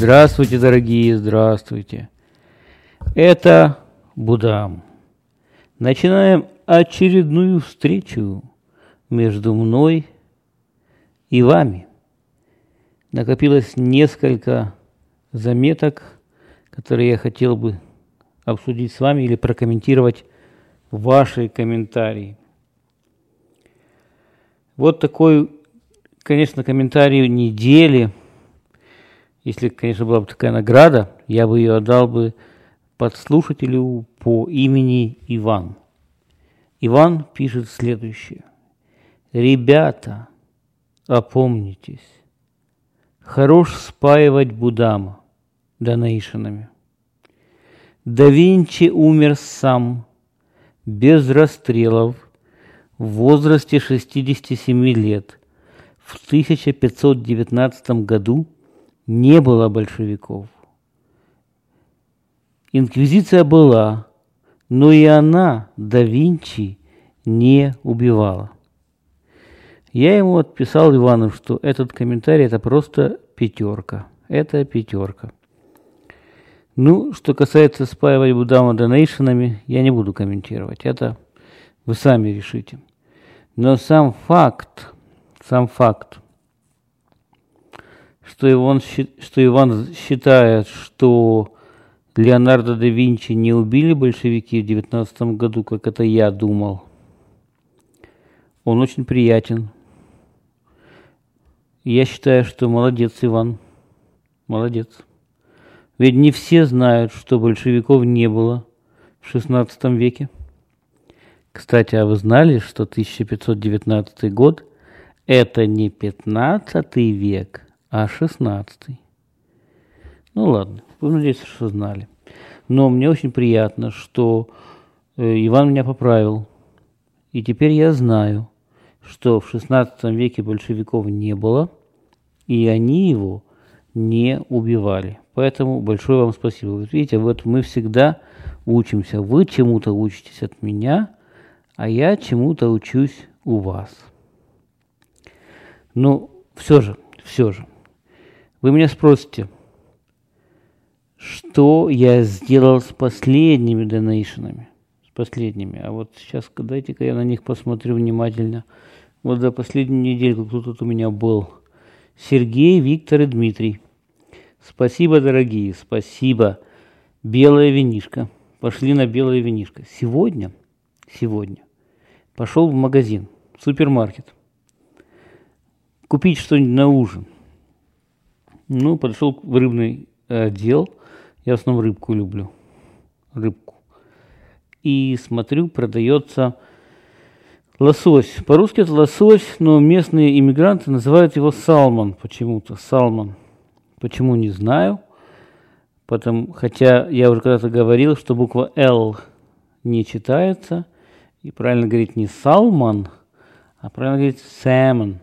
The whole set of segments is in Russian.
Здравствуйте, дорогие, здравствуйте. Это Будам. Начинаем очередную встречу между мной и вами. Накопилось несколько заметок, которые я хотел бы обсудить с вами или прокомментировать ваши комментарии. Вот такой, конечно, комментарий недели. Если, конечно, была бы такая награда, я бы ее отдал бы подслушателю по имени Иван. Иван пишет следующее. Ребята, опомнитесь. Хорош спаивать Будама донейшенами. Да Винчи умер сам, без расстрелов, в возрасте 67 лет. В 1519 году не было большевиков. Инквизиция была, но и она да Винчи не убивала. Я ему отписал Ивану, что этот комментарий это просто пятерка. Это пятерка. Ну, что касается спаивать Будама донейшенами, я не буду комментировать. Это вы сами решите. Но сам факт, что Иван считает, что Леонардо да Винчи не убили большевики в 19 году, как это я думал, он очень приятен. Я считаю, что молодец, Иван. Молодец. Ведь не все знают, что большевиков не было в XVI веке. Кстати, а вы знали, что 1519 год – это не 15 век, а 16. Ну ладно, будем надеяться, что знали. Но мне очень приятно, что Иван меня поправил. И теперь я знаю, что в 16 веке большевиков не было, и они его не убивали. Поэтому большое вам спасибо. Вот видите, вот мы всегда учимся. Вы чему-то учитесь от меня, а я чему-то учусь у вас. Ну, все же. Вы меня спросите, что я сделал с последними донейшенами? С последними. А вот сейчас, дайте-ка я на них посмотрю внимательно. Вот за последнюю недельку кто тут у меня был. Сергей, Виктор и Дмитрий. Спасибо, дорогие, спасибо. Белое винишко. Пошли на белое винишко. Сегодня пошел в магазин, в супермаркет. Купить что-нибудь на ужин. Ну, подошел в рыбный отдел. Я в основном рыбку люблю. Рыбку. И смотрю, продается лосось. По-русски это лосось, но местные иммигранты называют его салмон почему-то. Салмон. Почему, не знаю. Хотя я уже когда-то говорил, что буква «Л» не читается. И правильно говорить не «салмон», а правильно говорить «сэмон».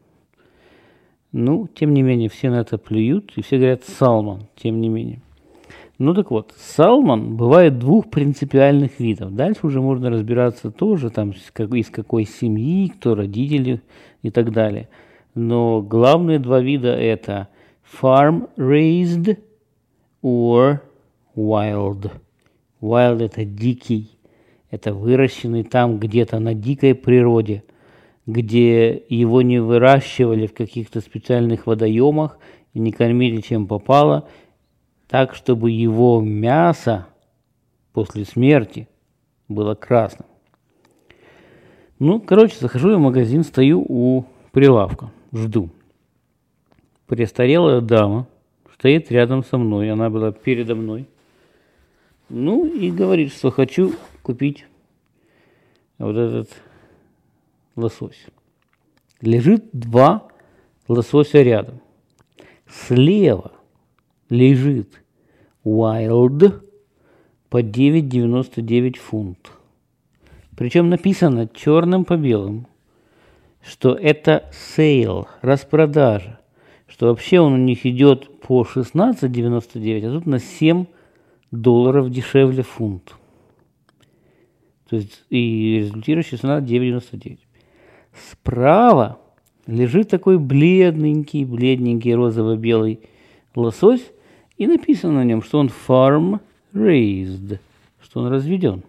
Ну, тем не менее, все на это плюют, и все говорят «салмон», тем не менее. Ну, так вот, салмон бывает двух принципиальных видов. Дальше уже можно разбираться тоже, там, из какой семьи, кто родители и так далее. Но главные два вида – это farm-raised or wild. Wild – это дикий, это выращенный там где-то на дикой природе, где его не выращивали в каких-то специальных водоемах и не кормили чем попало, так, чтобы его мясо после смерти было красным. Ну, короче, захожу я в магазин, стою у прилавка, жду. Престарелая дама стоит рядом со мной, она была передо мной. Ну, и говорит, что хочу купить вот этот лосось. Лежит два лосося рядом. Слева лежит Wild по 9,99 фунт. Причем написано черным по белому, что это сейл, распродажа, что вообще он у них идет по 16,99, а тут на $7 дешевле фунт. То есть и результирующая цена 9,99. Справа лежит такой бледненький розово-белый лосось, И написано на нем, что он farm raised, что он разведен.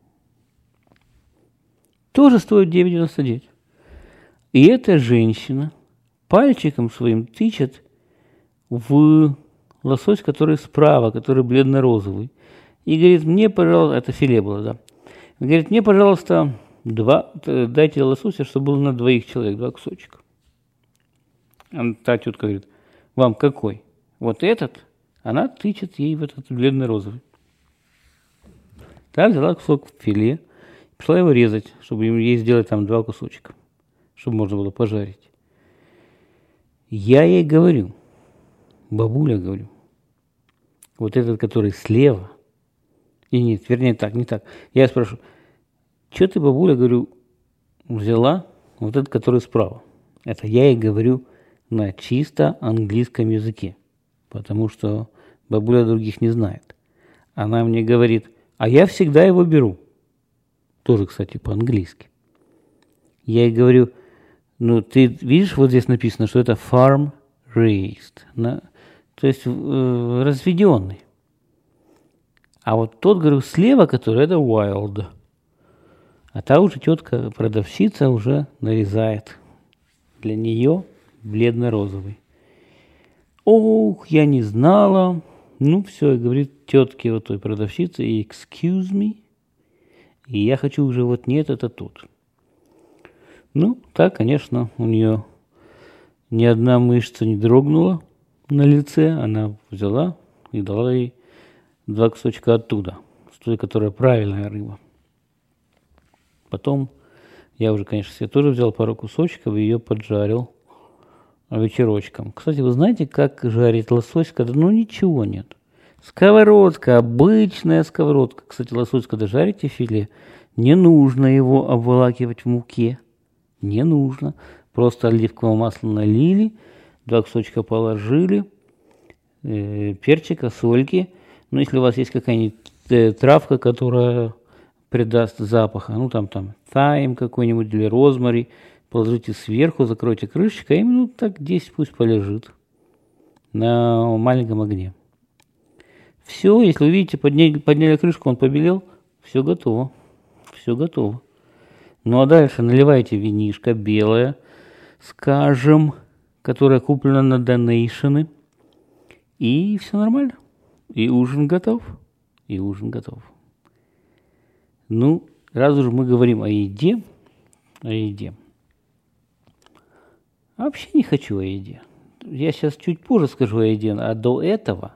Тоже стоит $9,99. И эта женщина пальчиком своим тычет в лосось, который справа, который бледно-розовый. И говорит, мне, пожалуйста, это филе было, да. Говорит, мне, пожалуйста, дайте лосося, чтобы было на 2 человек, 2 кусочка. Та тетка говорит, вам какой? Вот этот? Она тычет ей в этот бледно-розовый. Та взяла кусок филе, пошла его резать, чтобы ей сделать там 2 кусочка, чтобы можно было пожарить. Я ей говорю, бабуля, говорю, вот этот, который слева, и нет, вернее так, не так. Я спрашиваю, что ты, бабуля, говорю, взяла вот этот, который справа? Это я ей говорю на чисто английском языке, потому что бабуля других не знает. Она мне говорит, а я всегда его беру. Тоже, кстати, по-английски. Я ей говорю, ну, ты видишь, вот здесь написано, что это farm raised, то есть разведенный. А вот тот, говорю, слева, который, это wild. А та уже тетка, продавщица, уже нарезает. Для нее бледно-розовый. Ох, я не знала. Ну, все, и говорит тетке вот той продавщице, excuse me. И я хочу уже вот нет, это тут. Ну, так, конечно, у нее ни одна мышца не дрогнула на лице. Она взяла и дала ей 2 кусочка оттуда, с той, которая правильная рыба. Потом я уже, конечно, себе тоже взял пару кусочков и ее поджарил вечерочком. Кстати, вы знаете, как жарить лосось, когда ничего нет? Сковородка, обычная сковородка. Кстати, лосось, когда жарите филе, не нужно его обволакивать в муке. Не нужно. Просто оливковое масло налили, 2 кусочка положили, перчика, сольки. Но если у вас есть какая-нибудь травка, которая придаст запаха, ну там тайм какой-нибудь или розмари, положите сверху, закройте крышечкой, и минут так 10 пусть полежит на маленьком огне. Все, если вы видите, подняли крышку, он побелел, все готово. Все готово. Ну а дальше наливайте винишко белое, скажем, которое куплено на донейшены, и все нормально. И ужин готов. И ужин готов. Ну, раз уж мы говорим о еде, вообще не хочу о еде. Я сейчас чуть позже скажу о еде, а до этого,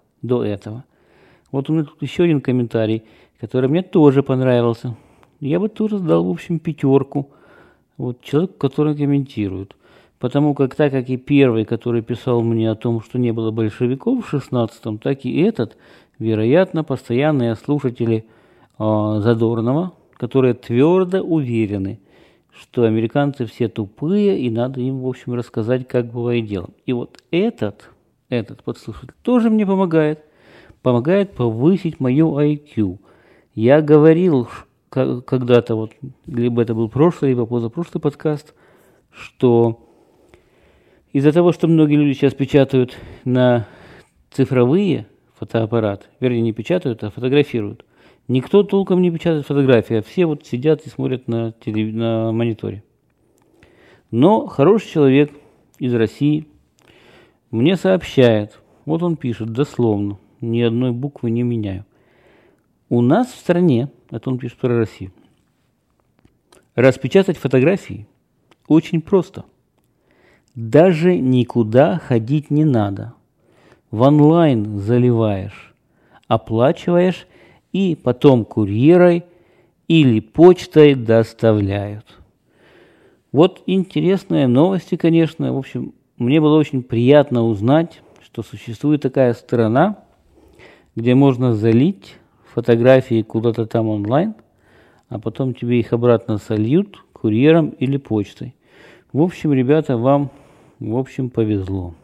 вот у меня тут еще один комментарий, который мне тоже понравился. Я бы тоже дал, в общем, 5. Вот человеку, который комментирует. Потому как, так как и первый, который писал мне о том, что не было большевиков в 16-м, так и этот, вероятно, постоянные слушатели Задорнова, которые твердо уверены, что американцы все тупые, и надо им, в общем, рассказать, как бывает дело. И вот этот подслушатель тоже мне помогает повысить мое IQ. Я говорил когда-то, вот, либо это был прошлый, либо позапрошлый подкаст, что из-за того, что многие люди сейчас печатают на цифровые фотоаппараты, вернее, не печатают, а фотографируют, никто толком не печатает фотографии, а все вот сидят и смотрят на мониторе. Но хороший человек из России мне сообщает, вот он пишет дословно, ни одной буквы не меняю. У нас в стране, это он пишет про Россию, распечатать фотографии очень просто. Даже никуда ходить не надо. В онлайн заливаешь, оплачиваешь и потом курьерой или почтой доставляют. Вот интересные новости, конечно. В общем, мне было очень приятно узнать, что существует такая страна, где можно залить фотографии куда-то там онлайн, а потом тебе их обратно сольют курьером или почтой. В общем, ребята, вам, в общем, повезло.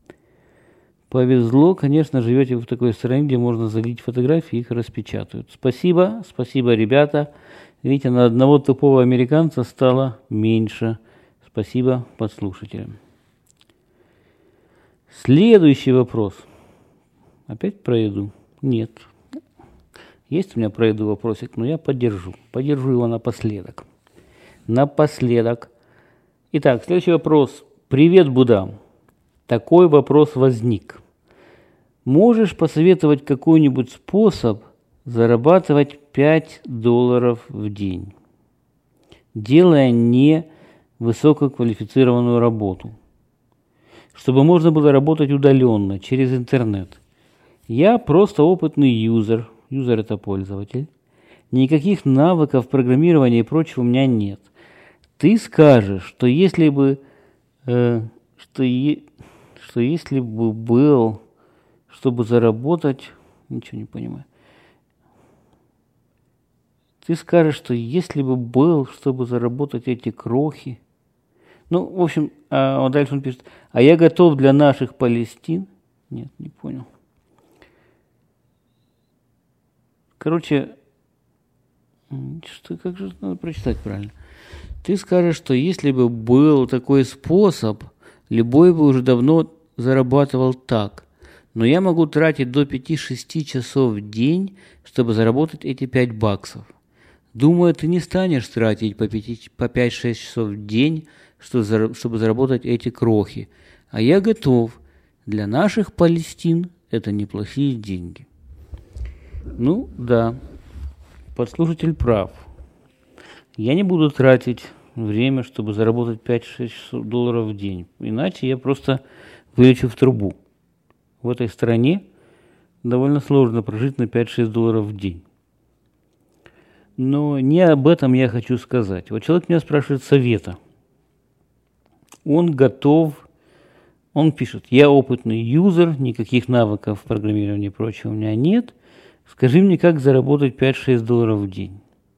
Повезло, конечно, живете в такой стране, где можно залить фотографии, их распечатают. Спасибо, ребята. Видите, на одного тупого американца стало меньше. Спасибо подслушателям. Следующий вопрос. Опять про еду? Нет. Есть у меня про еду вопросик, но я поддержу. Поддержу его напоследок. Напоследок. Итак, следующий вопрос. Привет, Будда. Такой вопрос возник. Можешь посоветовать какой-нибудь способ зарабатывать $5 в день, делая не высококвалифицированную работу, чтобы можно было работать удаленно, через интернет? Я просто опытный юзер. Юзер – это пользователь. Никаких навыков программирования и прочего у меня нет. Ты скажешь, что если бы, что если бы был, чтобы заработать, ничего не понимаю. Ты скажешь, что если бы был, чтобы заработать эти крохи. Ну, в общем, дальше он пишет, а я готов для наших Палестин. Нет, не понял. Короче, как же надо прочитать правильно? Ты скажешь, что если бы был такой способ, любой бы уже давно зарабатывал так. Но я могу тратить до 5-6 часов в день, чтобы заработать эти $5. Думаю, ты не станешь тратить по 5-6 часов в день, чтобы заработать эти крохи. А я готов. Для наших Палестин это неплохие деньги. Ну, да, подслушатель прав. Я не буду тратить время, чтобы заработать $5-6 в день. Иначе я просто вылечу в трубу. В этой стране довольно сложно прожить на $5-6 в день. Но не об этом я хочу сказать. Вот человек меня спрашивает совета. Он готов, он пишет, я опытный юзер, никаких навыков программирования и прочего у меня нет. Скажи мне, как заработать $5-6 в день.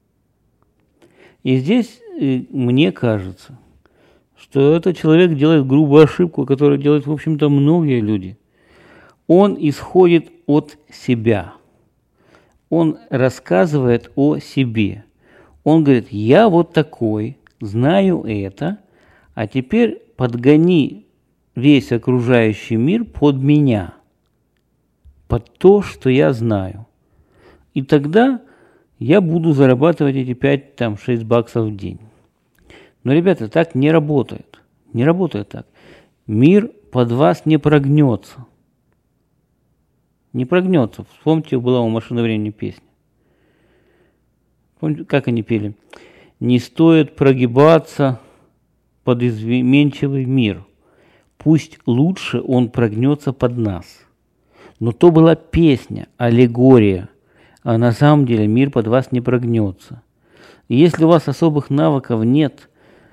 И здесь мне кажется, что этот человек делает грубую ошибку, которую делают, в общем-то, многие люди. Он исходит от себя. Он рассказывает о себе. Он говорит, я вот такой, знаю это, а теперь подгони весь окружающий мир под меня, под то, что я знаю. И тогда я буду зарабатывать эти $5-6 в день. Но, ребята, так не работает. Не работает так. Мир под вас не прогнется. Не прогнется. Вспомните, была у «Машины времени» песня. Помните, как они пели? Не стоит прогибаться под изменчивый мир. Пусть лучше он прогнется под нас. Но то была песня, аллегория. А на самом деле мир под вас не прогнется. И если у вас особых навыков нет,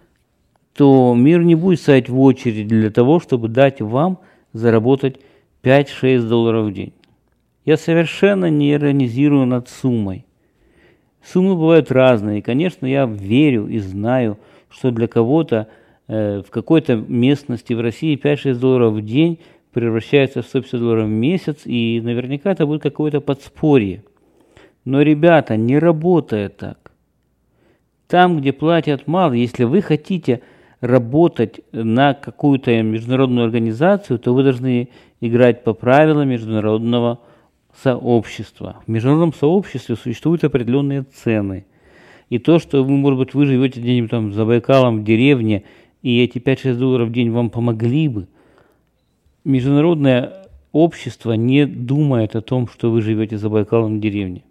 то мир не будет стоять в очередь для того, чтобы дать вам заработать $5-6 в день. Я совершенно не иронизирую над суммой. Суммы бывают разные. И, конечно, я верю и знаю, что для кого-то в какой-то местности в России $5-6 в день превращается в $150 в месяц, и наверняка это будет какое-то подспорье. Но, ребята, не работает так. Там, где платят мало, если вы хотите работать на какую-то международную организацию, то вы должны играть по правилам международного сообщества. В международном сообществе существуют определенные цены. И то, что вы, может быть, вы живете где-нибудь там за Байкалом в деревне, и эти $5-6 в день вам помогли бы, международное общество не думает о том, что вы живете за Байкалом в деревне.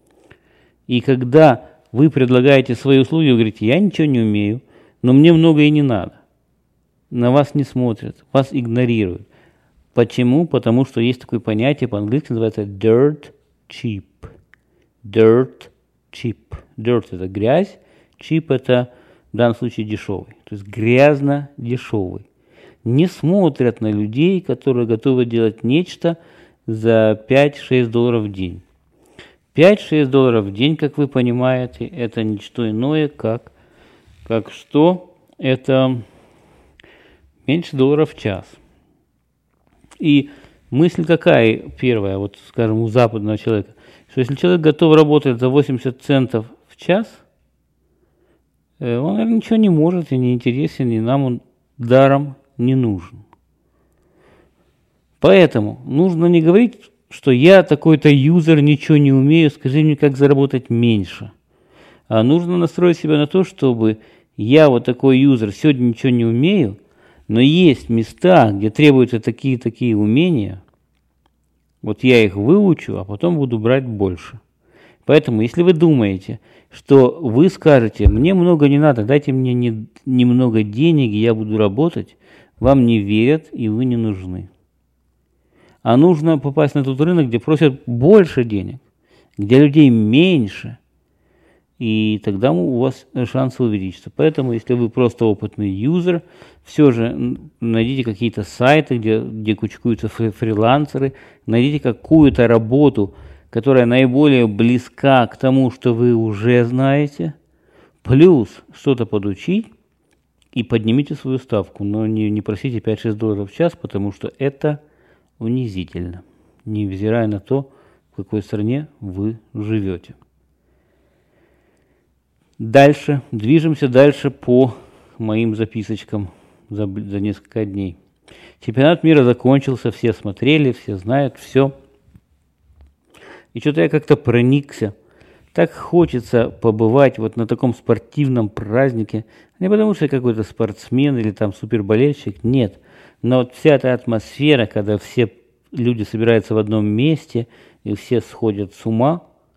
И когда вы предлагаете свои услуги, вы говорите, я ничего не умею, но мне много и не надо. На вас не смотрят, вас игнорируют. Почему? Потому что есть такое понятие, по-английски называется dirt cheap. Dirt cheap. Dirt – это грязь, cheap – это в данном случае дешевый. То есть грязно-дешевый. Не смотрят на людей, которые готовы делать нечто за $5-6 в день. $5-6 в день, как вы понимаете, это не что иное, как что? Это меньше $1 в час. И мысль какая первая, вот скажем, у западного человека, что если человек готов работать за 80 центов в час, он, наверное, ничего не может и не интересен, и нам он даром не нужен. Поэтому нужно не говорить, что я такой-то юзер, ничего не умею, скажи мне, как заработать меньше. А нужно настроить себя на то, чтобы я вот такой юзер, сегодня ничего не умею, но есть места, где требуются такие умения, вот я их выучу, а потом буду брать больше. Поэтому, если вы думаете, что вы скажете, мне много не надо, дайте мне немного денег, и я буду работать, вам не верят, и вы не нужны. А нужно попасть на тот рынок, где просят больше денег, где людей меньше, и тогда у вас шансы увеличатся. Поэтому, если вы просто опытный юзер, все же найдите какие-то сайты, где кучкуются фрилансеры, найдите какую-то работу, которая наиболее близка к тому, что вы уже знаете, плюс что-то подучить, и поднимите свою ставку. Но не просите $5-6 в час, потому что это унизительно, невзирая на то, в какой стране вы живете. Дальше, движемся дальше по моим записочкам за несколько дней. Чемпионат мира закончился, все смотрели, все знают, все. И что-то я как-то проникся. Так хочется побывать вот на таком спортивном празднике. Не потому что я какой-то спортсмен или там суперболельщик, нет. Но вот вся эта атмосфера, когда все люди собираются в одном месте и все сходят с ума,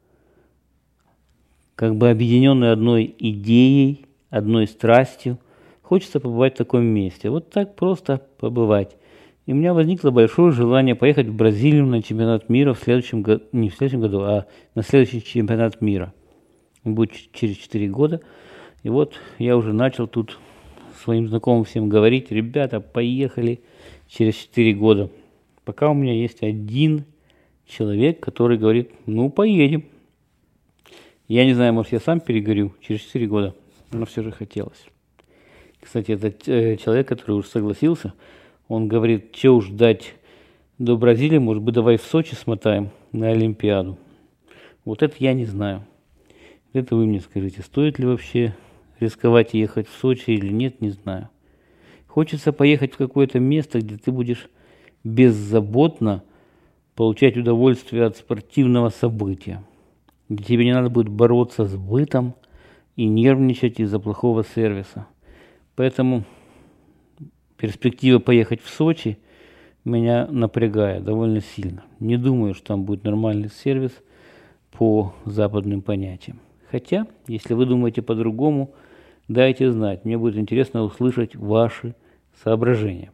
как бы объединенные одной идеей, одной страстью, хочется побывать в таком месте. Вот так просто побывать. И у меня возникло большое желание поехать в Бразилию на чемпионат мира в следующем году, не в следующем году, а на следующий чемпионат мира. Он будет через 4 года. И вот я уже начал тут своим знакомым всем говорить, ребята, поехали через 4 года. Пока у меня есть один человек, который говорит, ну, поедем. Я не знаю, может, я сам перегорю через 4 года, но все же хотелось. Кстати, этот человек, который уже согласился, он говорит, что уж ждать до Бразилии, может быть, давай в Сочи смотаем на Олимпиаду. Вот это я не знаю. Это вы мне скажите, стоит ли вообще рисковать и ехать в Сочи или нет, не знаю. Хочется поехать в какое-то место, где ты будешь беззаботно получать удовольствие от спортивного события, где тебе не надо будет бороться с бытом и нервничать из-за плохого сервиса. Поэтому перспектива поехать в Сочи меня напрягает довольно сильно. Не думаю, что там будет нормальный сервис по западным понятиям. Хотя, если вы думаете по-другому, дайте знать. Мне будет интересно услышать ваши соображения.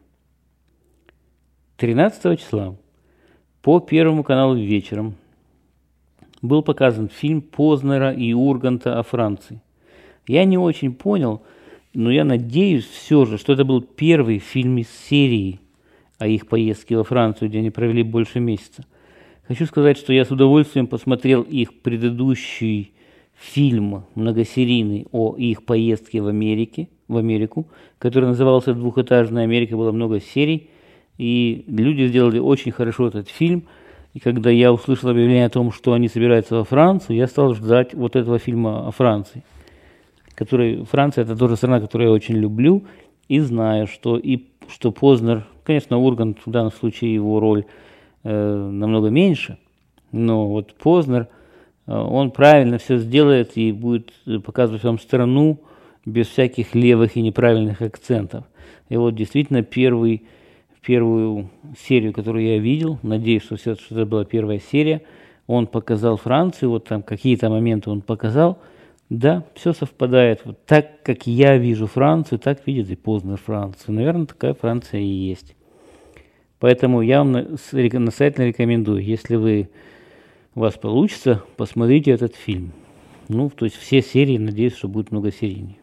13 числа по Первому каналу вечером был показан фильм Познера и Урганта о Франции. Я не очень понял, но я надеюсь все же, что это был первый фильм из серии о их поездке во Францию, где они провели больше месяца. Хочу сказать, что я с удовольствием посмотрел их предыдущий фильм многосерийный о их поездке в Америку, который назывался «Двухэтажная Америка», было много серий, и люди сделали очень хорошо этот фильм. И когда я услышал объявление о том, что они собираются во Францию, я стал ждать вот этого фильма о Франции. Франция – это тоже страна, которую я очень люблю, и знаю, что Познер, конечно, Ургант, в данном случае его роль намного меньше, но вот Познер, он правильно все сделает и будет показывать вам страну без всяких левых и неправильных акцентов. И вот действительно первую серию, которую я видел, надеюсь, что это была первая серия, он показал Францию, вот там какие-то моменты он показал. Да, все совпадает. Вот так, как я вижу Францию, так видит и Познер Францию. Наверное, такая Франция и есть. Поэтому я вам настоятельно рекомендую, если у вас получится, посмотрите этот фильм. Ну, то есть все серии, надеюсь, что будет многосерийнее.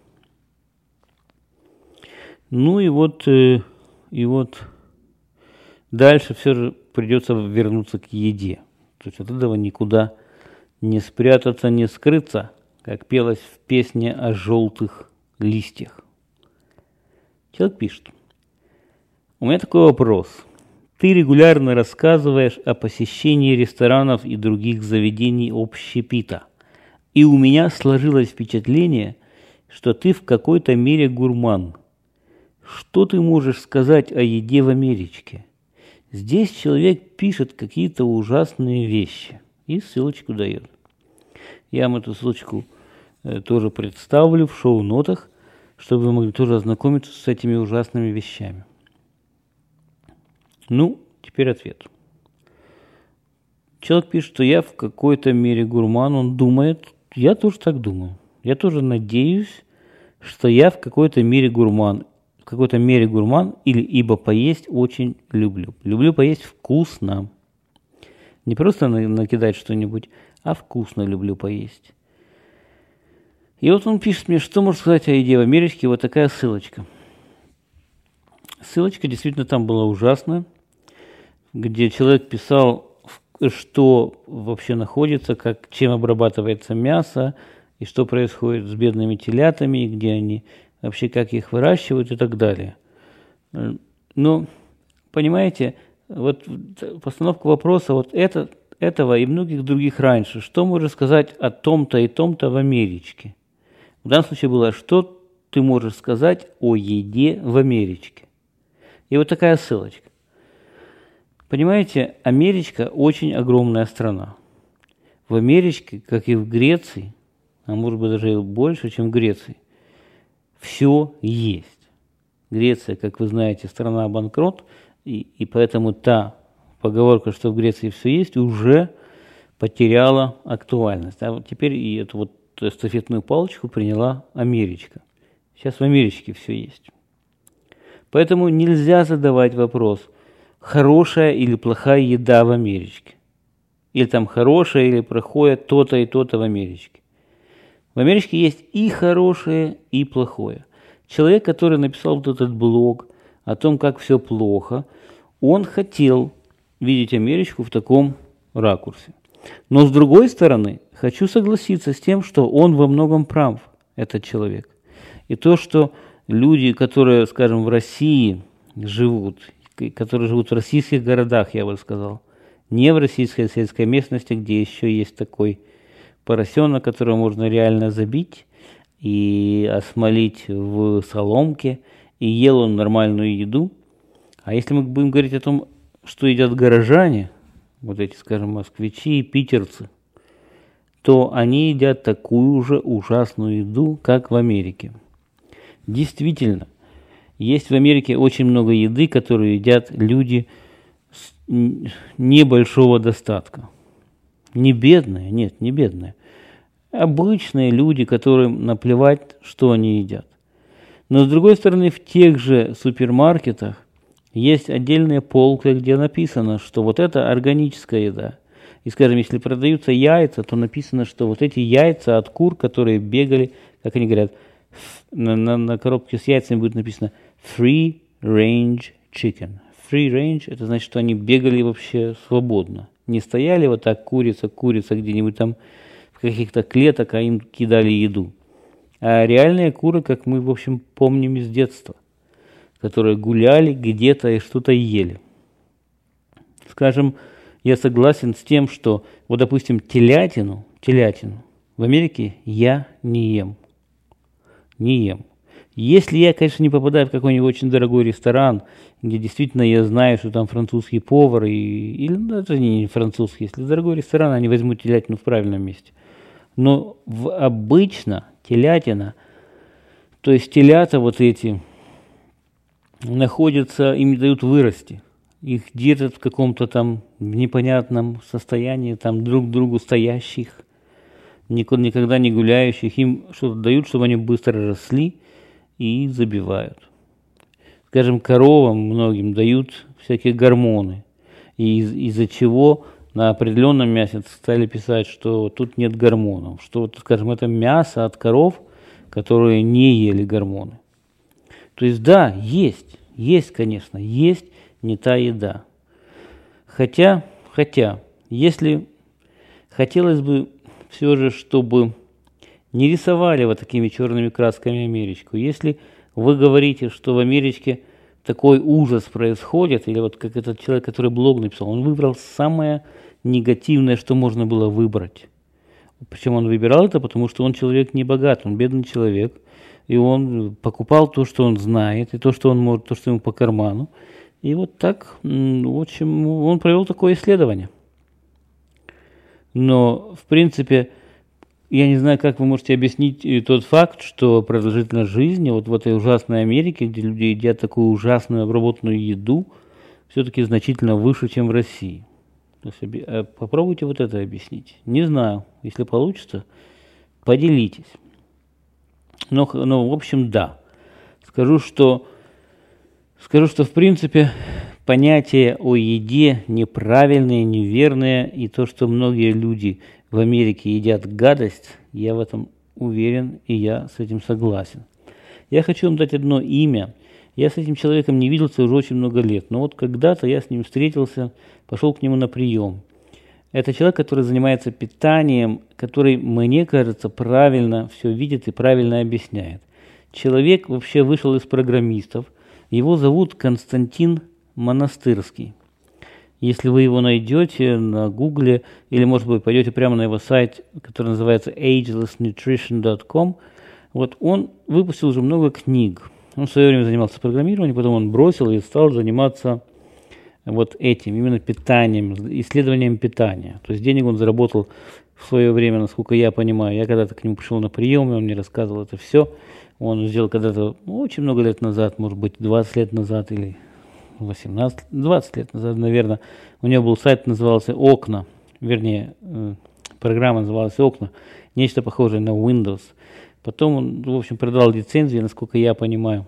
Ну и вот дальше все же придется вернуться к еде. То есть от этого никуда не спрятаться, не скрыться, как пелось в песне о желтых листьях. Человек пишет. У меня такой вопрос. Ты регулярно рассказываешь о посещении ресторанов и других заведений общепита. И у меня сложилось впечатление, что ты в какой-то мере гурман. Что ты можешь сказать о еде в Америке? Здесь человек пишет какие-то ужасные вещи и ссылочку дает. Я вам эту ссылочку тоже представлю в шоу-нотах, чтобы вы могли тоже ознакомиться с этими ужасными вещами. Ну, теперь ответ. Человек пишет, что я в какой-то мере гурман, он думает, я тоже так думаю. Я тоже надеюсь, что я в какой-то мере гурман. В какой-то мере гурман, или ибо поесть очень люблю. Люблю поесть вкусно. Не просто накидать что-нибудь, а вкусно люблю поесть. И вот он пишет мне, что может сказать о еде в Америке, вот такая ссылочка. Ссылочка действительно там была ужасная, где человек писал, что вообще находится, чем обрабатывается мясо, и что происходит с бедными телятами, и где они, вообще как их выращивают и так далее. Но, понимаете, вот постановка вопроса вот этого и многих других раньше, что можно сказать о том-то и том-то в Америке? В данном случае было, что ты можешь сказать о еде в Америке? И вот такая ссылочка. Понимаете, Америка очень огромная страна. В Америке, как и в Греции, а может быть даже больше, чем в Греции, все есть. Греция, как вы знаете, страна-банкрот, и поэтому та поговорка, что в Греции все есть, уже потеряла актуальность. А вот теперь и эту вот эстафетную палочку приняла Америка. Сейчас в Америке все есть. Поэтому нельзя задавать вопрос, хорошая или плохая еда в Америке. Или там хорошая или плохое то-то и то-то в Америке. В Америке есть и хорошее, и плохое. Человек, который написал вот этот блог о том, как все плохо, он хотел видеть Америку в таком ракурсе. Но с другой стороны, хочу согласиться с тем, что он во многом прав, этот человек. И то, что люди, которые, скажем, в России живут, которые живут в российских городах, я бы сказал, не в российской сельской местности, где еще есть такой поросенок, которого можно реально забить и осмолить в соломке, и ел он нормальную еду. А если мы будем говорить о том, что едят горожане, вот эти, скажем, москвичи и питерцы, то они едят такую же ужасную еду, как в Америке. Действительно, есть в Америке очень много еды, которую едят люди с небольшого достатка. Не бедные, нет, не бедные. Обычные люди, которым наплевать, что они едят. Но, с другой стороны, в тех же супермаркетах есть отдельная полка, где написано, что вот это органическая еда. И, скажем, если продаются яйца, то написано, что вот эти яйца от кур, которые бегали, как они говорят, на коробке с яйцами будет написано free range chicken. Free range – это значит, что они бегали вообще свободно. Не стояли вот так курица где-нибудь там в каких-то клеток, а им кидали еду. А реальные куры, как мы, в общем, помним из детства, которые гуляли где-то и что-то ели. Скажем, я согласен с тем, что, вот, допустим, телятину в Америке я не ем. Не ем. Если я, конечно, не попадаю в какой-нибудь очень дорогой ресторан, где действительно я знаю, что там французский повар, или даже не французский, если дорогой ресторан, они возьмут телятину в правильном месте. Но обычно телятина, то есть телята вот эти, находятся, им не дают вырасти. Их держат в каком-то там непонятном состоянии, там друг к другу стоящих, никогда не гуляющих. Им что-то дают, чтобы они быстро росли, и забивают. Скажем, коровам многим дают всякие гормоны, и из-за чего на определенном мясе стали писать, что тут нет гормонов, что, скажем, это мясо от коров, которые не ели гормоны. То есть, да, есть, конечно, есть не та еда. Хотя, если хотелось бы все же, чтобы не рисовали вот такими черными красками Америку. Если вы говорите, что в Америке такой ужас происходит, или вот как этот человек, который блог написал, он выбрал самое негативное, что можно было выбрать. Причем он выбирал это, потому что он человек не богат, он бедный человек, и он покупал то, что он знает, и то, что он может, то, что ему по карману, И вот так, в общем, он провел такое исследование. Но, в принципе, я не знаю, как вы можете объяснить тот факт, что продолжительность жизни вот в этой ужасной Америке, где люди едят такую ужасную обработанную еду, все-таки значительно выше, чем в России. То есть, попробуйте вот это объяснить. Не знаю, если получится, поделитесь. Но в общем, да. Скажу, что в принципе понятия о еде неправильные, неверные, и то, что многие люди в Америке едят гадость, я в этом уверен, и я с этим согласен. Я хочу вам дать одно имя. Я с этим человеком не виделся уже очень много лет, но вот когда-то я с ним встретился, пошел к нему на прием. Это человек, который занимается питанием, который, мне кажется, правильно все видит и правильно объясняет. Человек вообще вышел из программистов. Его зовут Константин Монастырский. Если вы его найдете на Гугле, или, может быть, пойдете прямо на его сайт, который называется agelessnutrition.com, вот он выпустил уже много книг. Он в свое время занимался программированием, потом он бросил и стал заниматься вот этим, именно питанием, исследованием питания. То есть денег он заработал в свое время, насколько я понимаю. Я когда-то к нему пришел на прием, и он мне рассказывал это все. Он сделал когда-то очень много лет назад, может быть, 20 лет назад или 20 лет назад, наверное. У него был сайт, назывался «Окна», вернее, программа называлась «Окна», нечто похожее на Windows. Потом он, в общем, продал лицензию, насколько я понимаю,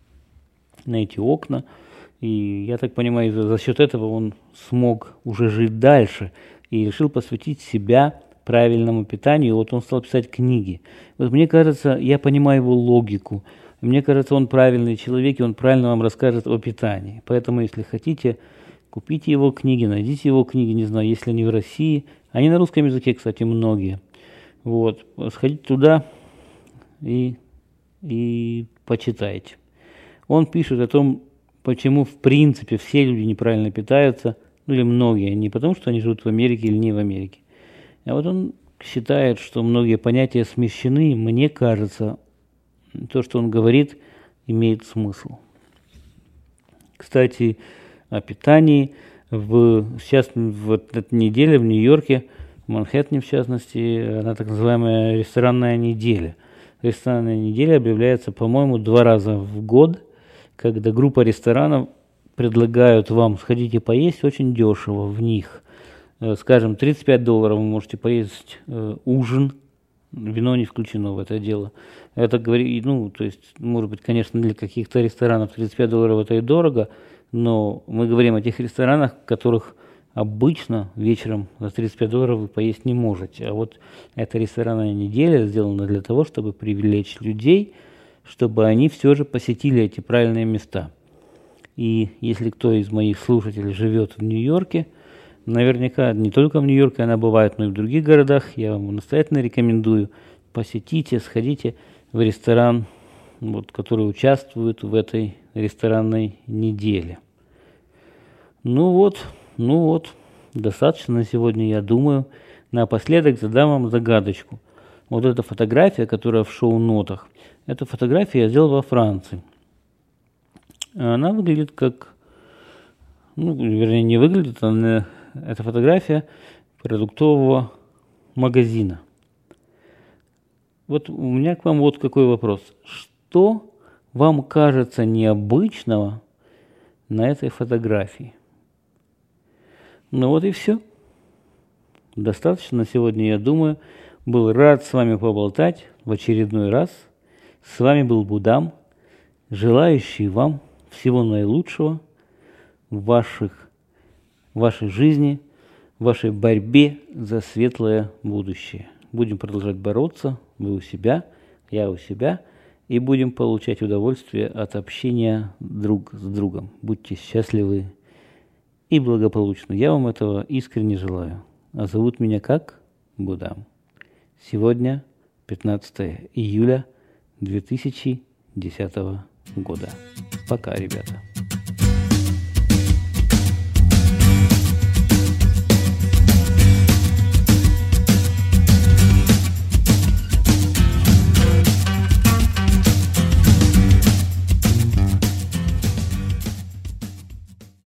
на эти окна. И я так понимаю, за счет этого он смог уже жить дальше и решил посвятить себя правильному питанию. И вот он стал писать книги. Вот мне кажется, я понимаю его логику. Мне кажется, он правильный человек, и он правильно вам расскажет о питании. Поэтому, если хотите, купите его книги, найдите его книги, не знаю, если они в России. Они на русском языке, кстати, многие. Вот, сходите туда и почитайте. Он пишет о том, почему, в принципе, все люди неправильно питаются, ну или многие, не потому, что они живут в Америке или не в Америке. А вот он считает, что многие понятия смещены. Мне кажется, то, что он говорит, имеет смысл. Кстати, о питании. Сейчас, вот эта неделя в Нью-Йорке, в Манхэттене, в частности, она так называемая ресторанная неделя. Ресторанная неделя объявляется, по-моему, 2 раза в год, когда группа ресторанов предлагают вам сходить и поесть очень дешево в них. Скажем, $35 вы можете поесть ужин, вино не включено в это дело. Это говорит, то есть, может быть, конечно, для каких-то ресторанов $35 это и дорого, но мы говорим о тех ресторанах, в которых обычно вечером за $35 вы поесть не можете. А вот эта ресторанная неделя сделана для того, чтобы привлечь людей, чтобы они все же посетили эти правильные места. И если кто из моих слушателей живет в Нью-Йорке, наверняка не только в Нью-Йорке она бывает, но и в других городах, я вам настоятельно рекомендую, посетите, сходите в ресторан, вот, который участвует в этой ресторанной неделе. Ну вот, достаточно на сегодня, я думаю. Напоследок задам вам загадочку. Вот эта фотография, которая в шоу-нотах, эту фотографию я сделал во Франции. Она выглядит как, вернее, не выглядит, это фотография продуктового магазина. Вот у меня к вам вот какой вопрос. Что вам кажется необычного на этой фотографии? Ну вот и все. Достаточно на сегодня, я думаю. Был рад с вами поболтать в очередной раз. С вами был Будам, желающий вам всего наилучшего в вашей жизни, в вашей борьбе за светлое будущее. Будем продолжать бороться, вы у себя, я у себя, и будем получать удовольствие от общения друг с другом. Будьте счастливы и благополучны. Я вам этого искренне желаю. А зовут меня как? Будам. Сегодня 15 июля 2010 года. Пока, ребята.